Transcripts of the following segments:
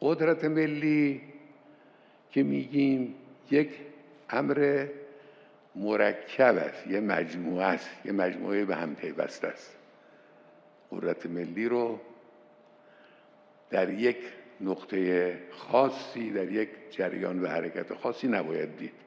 قدرت ملی که میگیم یک امر مرکب است، یه مجموعه است، یه مجموعه به هم پیوسته است. قدرت ملی رو در یک نقطه خاصی، در یک جریان و حرکت خاصی نباید دید.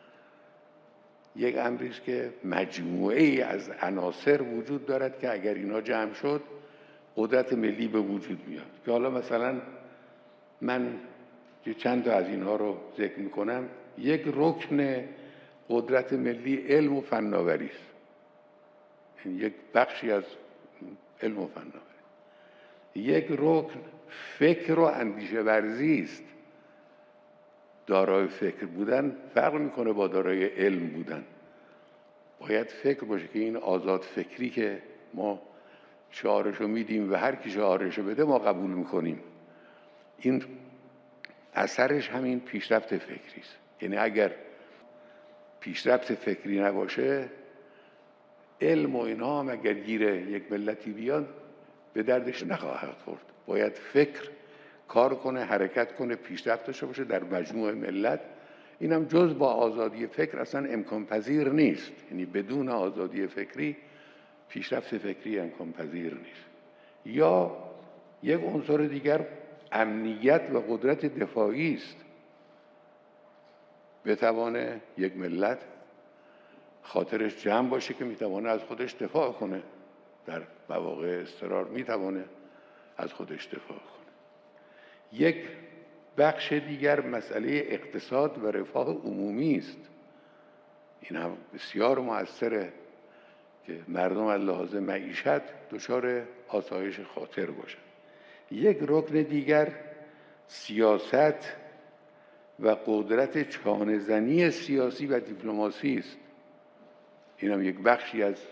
یک امری است که مجموعه ای از عناصر وجود دارد که اگر اینا جمع شد قدرت ملی به وجود میاد. که حالا مثلا من که چند تا از اینها رو ذکر میکنم، یک رکن قدرت ملی علم و فناوری است. این یک بخشی از علم و فناوری. یک رکن فکر و اندیشه ورزی است. دارای فکر بودن فرق میکنه با دارای علم بودن. باید فکر باشه که این آزاد فکری که ما شعارشو میدیم و هر کی شعارشو بده ما قبول میکنیم، این اثرش همین پیشرفت فکری است. یعنی اگر پیشرفت فکری نباشه، علم و اینها هم اگر گیر یک ملتی بیاد به دردش نخواهد خورد. باید فکر کار کنه، حرکت کنه، پیشرفت داشته باشه در مجموع ملت. اینم جز با آزادی فکر اصلا امکان پذیر نیست. یعنی بدون آزادی فکری پیشرفت فکری امکان پذیر نیست. یا یک عنصر دیگر امنیت و قدرت دفاعی است. بتوانه یک ملت خاطرش جمع باشه که میتوانه از خودش دفاع کنه، در مواقع اضطرار میتوانه از خودش دفاع کنه. یک بخش دیگر مسئله اقتصاد و رفاه عمومی است. این هم بسیار مؤثره که مردم از لحاظ معیشت دچار آسایش خاطر باشند. یک رکن دیگر سیاست و قدرت چانه‌زنی سیاسی و دیپلماسی است. این هم یک بخشی از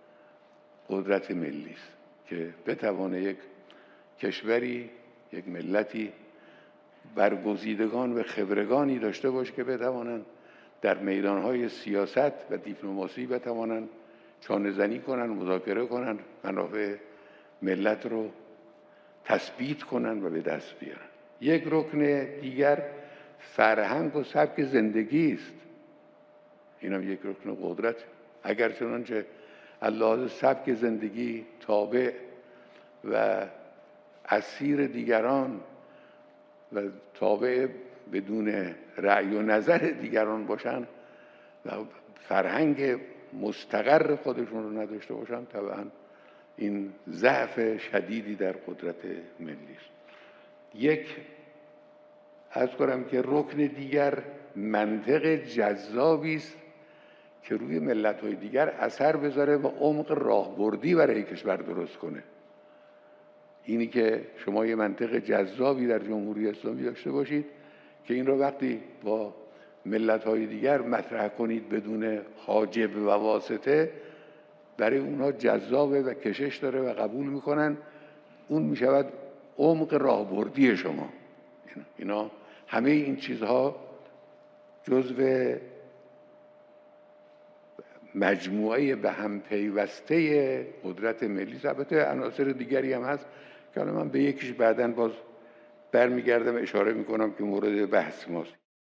قدرت ملی است که بتوانه یک کشوری، یک ملتی برگزیدگان و خبرگانی داشته باشه که بتوانند در میدانهای سیاست و دیپلماسی بتوانند چانه‌زنی کنند، مذاکره کنند، منافع ملت رو تثبیت کنند و به دست بیارن. یک رکن دیگر فرهنگ و سبک زندگی است. این هم یک رکن قدرت. اگر چنانچه از لحاظ سبک زندگی تابع و اسیر دیگران و تابع بدون رأی و نظر دیگران باشن و فرهنگ مستقر خودشون رو نداشته باشن، طبعا این ضعف شدیدی در قدرت ملی است. یک عرض کنم که رکن دیگر منطق جذابی است که روی ملت‌های دیگر اثر بذاره و عمق راهبردی برای کشور درست کنه. اینی که شما یه منطق جذابی در جمهوری اسلامی داشته باشید که این رو وقتی با ملت‌های دیگر مطرح کنید بدون حاجب و واسطه، برای اونها جذابه و کشش داره و قبول میکنن. اون میشود عمق راهبردی شما. اینا همه این چیزها جزو مجموعه به هم پیوسته قدرت ملی. البته عناصر دیگری هم هست که من به یکیش بعداً باز برمیگردم اشاره میکنم که مورد بحث ماست.